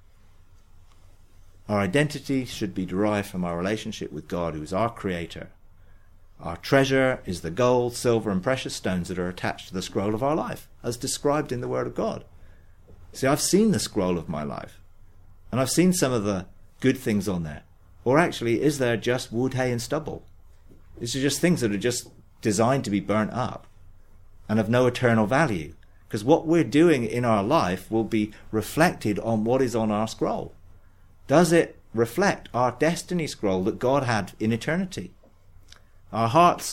Our identity should be derived from our relationship with God, who is our creator. Our treasure is the gold, silver and precious stones that are attached to the scroll of our life, as described in the Word of God. See, I've seen the scroll of my life, and I've seen some of the good things on there. Or actually, is there just wood, hay and stubble? These are just things that are just designed to be burnt up and of no eternal value. Because what we're doing in our life will be reflected on what is on our scroll. Does it reflect our destiny scroll that God had in eternity? Our hearts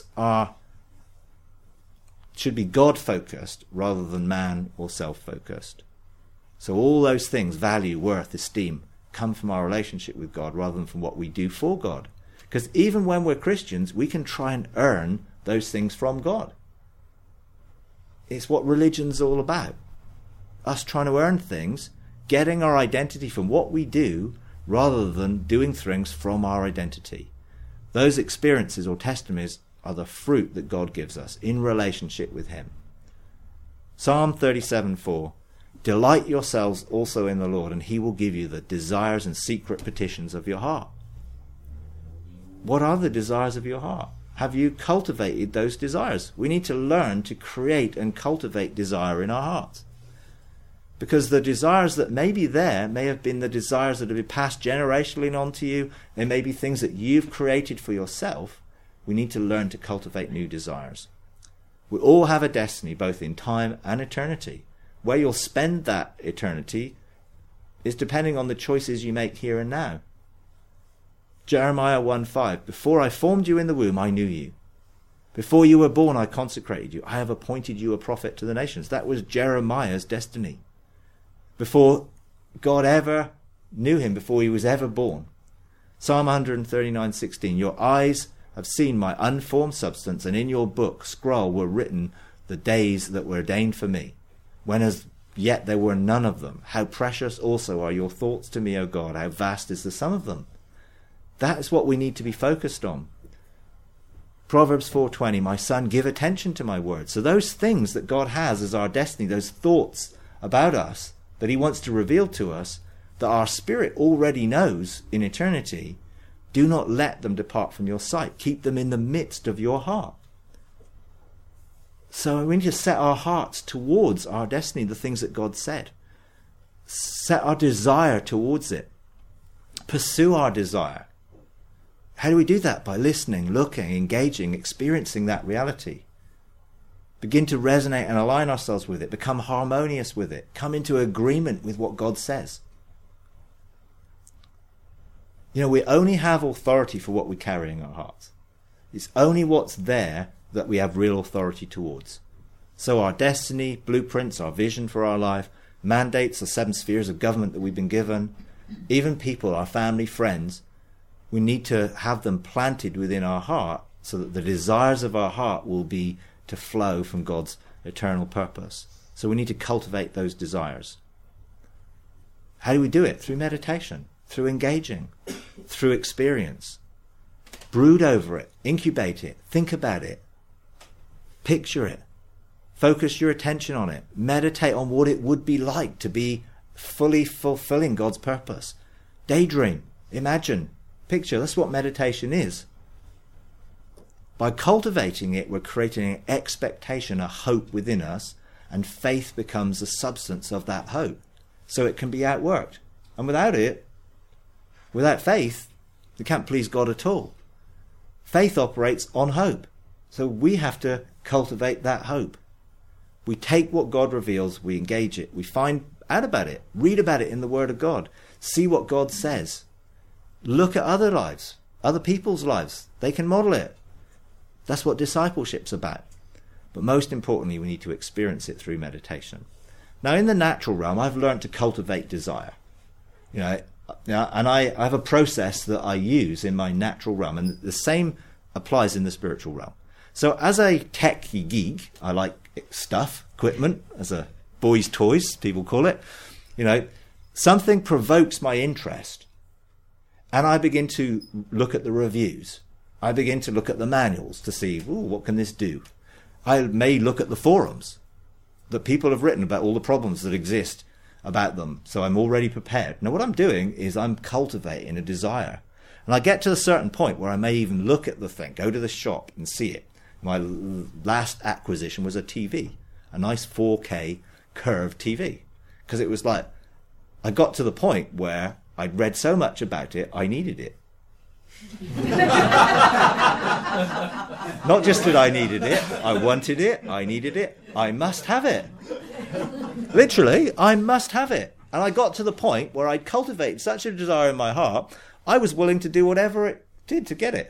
should be God-focused rather than man or self-focused. So all those things, value, worth, esteem, come from our relationship with God rather than from what we do for God. Because even when we're Christians, we can try and earn those things from God. It's what religion's all about. Us trying to earn things, getting our identity from what we do rather than doing things from our identity. Those experiences or testimonies are the fruit that God gives us in relationship with him. Psalm 37:4, "Delight yourselves also in the Lord, and he will give you the desires and secret petitions of your heart." What are the desires of your heart? Have you cultivated those desires? We need to learn to create and cultivate desire in our hearts. Because the desires that may be there may have been the desires that have been passed generationally on to you. They may be things that you've created for yourself. We need to learn to cultivate new desires. We all have a destiny, both in time and eternity. Where you'll spend that eternity is depending on the choices you make here and now. Jeremiah 1:5, "Before I formed you in the womb, I knew you. Before you were born, I consecrated you. I have appointed you a prophet to the nations." That was Jeremiah's destiny. Before God ever knew him, before he was ever born. Psalm 139:16, "Your eyes have seen my unformed substance, and in your book scroll were written the days that were ordained for me, when as yet there were none of them. How precious also are your thoughts to me, O God, how vast is the sum of them." That is what we need to be focused on. Proverbs 4:20, "My son, give attention to my words." So those things that God has as our destiny, those thoughts about us that he wants to reveal to us, that our spirit already knows in eternity, do not let them depart from your sight. Keep them in the midst of your heart. So we need to set our hearts towards our destiny, the things that God said. Set our desire towards it. Pursue our desire. How do we do that? By listening, looking, engaging, experiencing that reality. Begin to resonate and align ourselves with it. Become harmonious with it. Come into agreement with what God says. You know, we only have authority for what we carry in our hearts. It's only what's there that we have real authority towards. So our destiny, blueprints, our vision for our life, mandates, the 7 spheres of government that we've been given, even people, our family, friends, we need to have them planted within our heart so that the desires of our heart will be to flow from God's eternal purpose. So we need to cultivate those desires. How do we do it? Through meditation, through engaging, through experience. Brood over it, incubate it, think about it, picture it, focus your attention on it, meditate on what it would be like to be fully fulfilling God's purpose. Daydream, imagine, picture. That's what meditation is. By cultivating it, we're creating an expectation, a hope within us, and faith becomes the substance of that hope, so it can be outworked. And without it, without faith, you can't please God at all. Faith operates on hope, so we have to cultivate that hope. We take what God reveals, we engage it, we find out about it, read about it in the Word of God, see what God says, look at other lives, other people's lives. They can model it. That's what discipleship's about. But most importantly, we need to experience it through meditation. Now, in the natural realm, I've learned to cultivate desire. And I have a process that I use in my natural realm, and the same applies in the spiritual realm. So as a techie geek, I like stuff, equipment, as a boy's toys, people call it. Something provokes my interest, and I begin to look at the reviews. I begin to look at the manuals to see, what can this do? I may look at the forums that people have written about all the problems that exist about them, so I'm already prepared. Now, what I'm doing is I'm cultivating a desire. And I get to a certain point where I may even look at the thing, go to the shop and see it. My last acquisition was a TV, a nice 4K curved TV. Because it was like, I got to the point where I'd read so much about it, I needed it. Not just that I needed it, I wanted it, I needed it, I must have it. Literally, I must have it. And I got to the point where I'd cultivated such a desire in my heart, I was willing to do whatever it did to get it.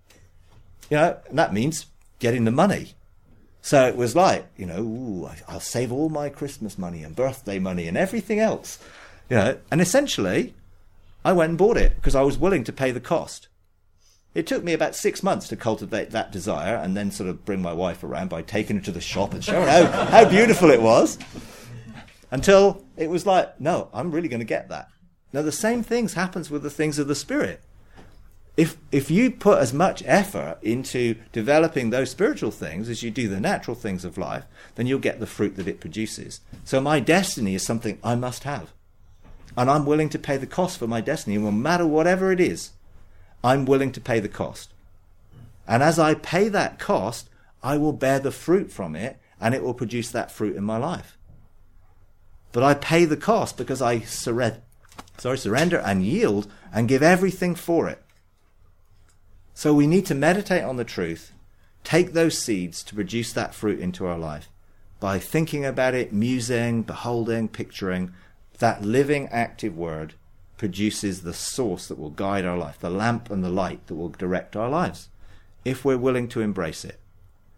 And that means getting the money. So it was like, I'll save all my Christmas money and birthday money and everything else. And essentially, I went and bought it because I was willing to pay the cost. It took me about 6 months to cultivate that desire and then sort of bring my wife around by taking her to the shop and showing her how beautiful it was. Until it was like, no, I'm really going to get that. Now, the same things happens with the things of the Spirit. If you put as much effort into developing those spiritual things as you do the natural things of life, then you'll get the fruit that it produces. So my destiny is something I must have. And I'm willing to pay the cost for my destiny, no matter whatever it is. I'm willing to pay the cost. And as I pay that cost, I will bear the fruit from it, and it will produce that fruit in my life. But I pay the cost because I surrender and yield and give everything for it. So we need to meditate on the truth, take those seeds to produce that fruit into our life by thinking about it, musing, beholding, picturing. That living, active word produces the source that will guide our life, the lamp and the light that will direct our lives, if we're willing to embrace it.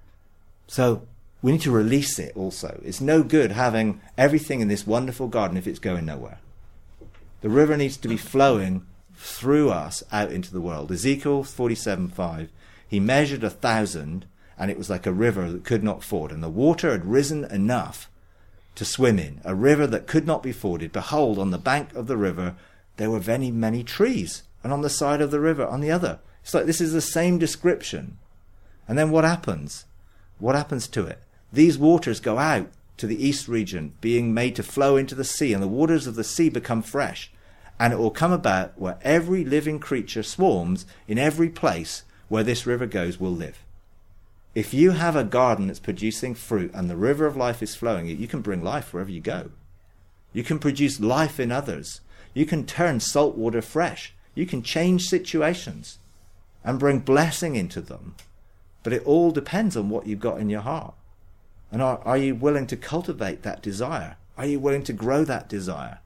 So we need to release it also. It's no good having everything in this wonderful garden if it's going nowhere. The river needs to be flowing through us out into the world. Ezekiel 47:5, he measured 1,000, and it was like a river that could not ford, and the water had risen enough to swim in, a river that could not be forded. Behold, on the bank of the river there were many, many trees, and on the side of the river on the other. It's like this is the same description. And then what happens? What happens to it? These waters go out to the east region, being made to flow into the sea, and the waters of the sea become fresh. And it will come about where every living creature swarms, in every place where this river goes will live. If you have a garden that's producing fruit and the river of life is flowing, you can bring life wherever you go. You can produce life in others. You can turn salt water fresh. You can change situations and bring blessing into them. But it all depends on what you've got in your heart. And are you willing to cultivate that desire? Are you willing to grow that desire?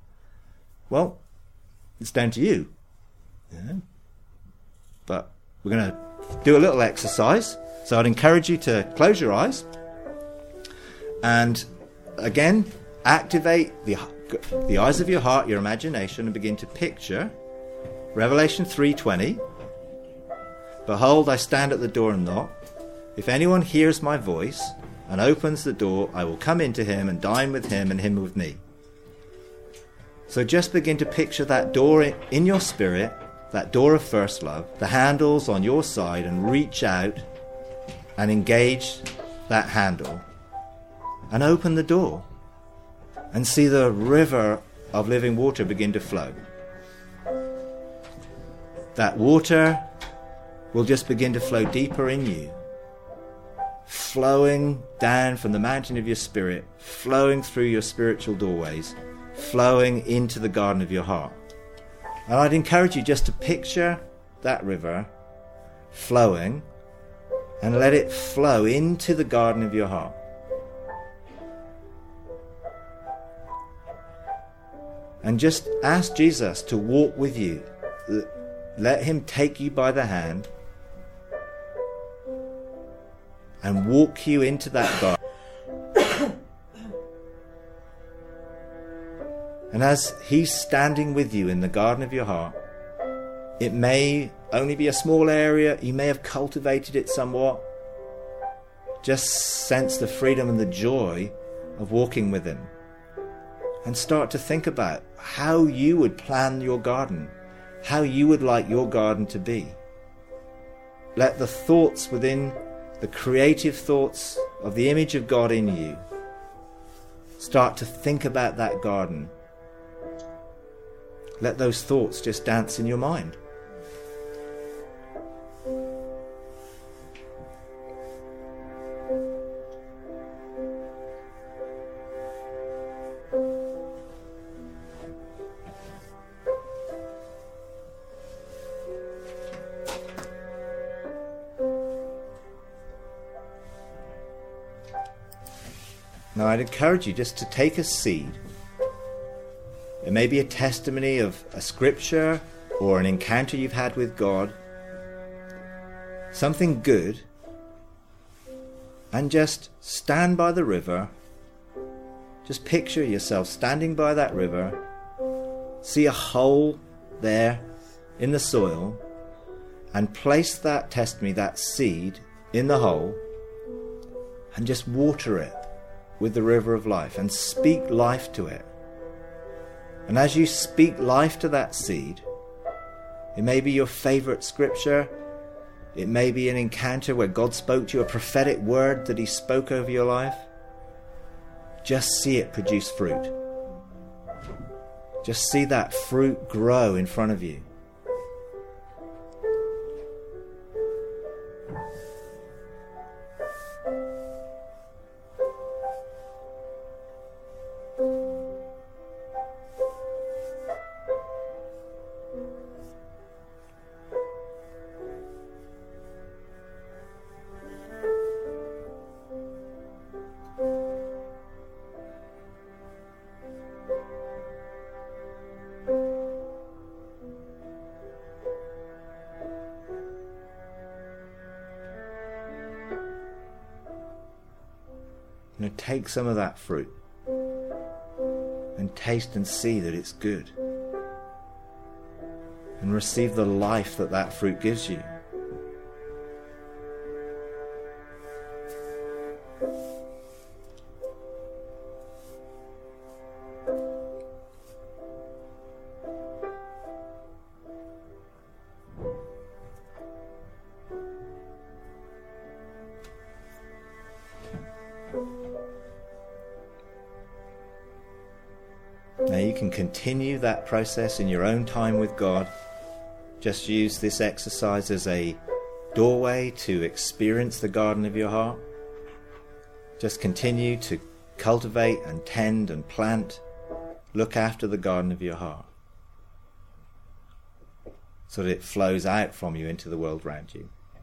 Well, it's down to you. But we're going to do a little exercise. So I'd encourage you to close your eyes and again activate the eyes of your heart, your imagination, and begin to picture Revelation 3:20. Behold, I stand at the door and knock. If anyone hears my voice and opens the door, I will come into him and dine with him and him with me. So just begin to picture that door in your spirit, that door of first love, the handles on your side, and reach out and engage that handle and open the door and see the river of living water begin to flow. That water will just begin to flow deeper in you, flowing down from the mountain of your spirit, flowing through your spiritual doorways, flowing into the garden of your heart. And I'd encourage you just to picture that river flowing and let it flow into the garden of your heart. And just ask Jesus to walk with you. Let him take you by the hand and walk you into that garden. And as he's standing with you in the garden of your heart, it may only be a small area, you may have cultivated it somewhat. Just sense the freedom and the joy of walking with him. And start to think about how you would plan your garden, how you would like your garden to be. Let the thoughts within, the creative thoughts of the image of God in you, start to think about that garden. Let those thoughts just dance in your mind. Now I'd encourage you just to take a seed. It may be a testimony of a scripture or an encounter you've had with God. Something good. And just stand by the river. Just picture yourself standing by that river. See a hole there in the soil. And place that testimony, that seed, in the hole. And just water it with the river of life. And speak life to it. And as you speak life to that seed, it may be your favorite scripture, it may be an encounter where God spoke to you, a prophetic word that he spoke over your life. Just see it produce fruit. Just see that fruit grow in front of you. Take some of that fruit and taste and see that it's good, and receive the life that that fruit gives you. Now you can continue that process in your own time with God. Just use this exercise as a doorway to experience the garden of your heart. Just continue to cultivate and tend and plant. Look after the garden of your heart so that it flows out from you into the world around you.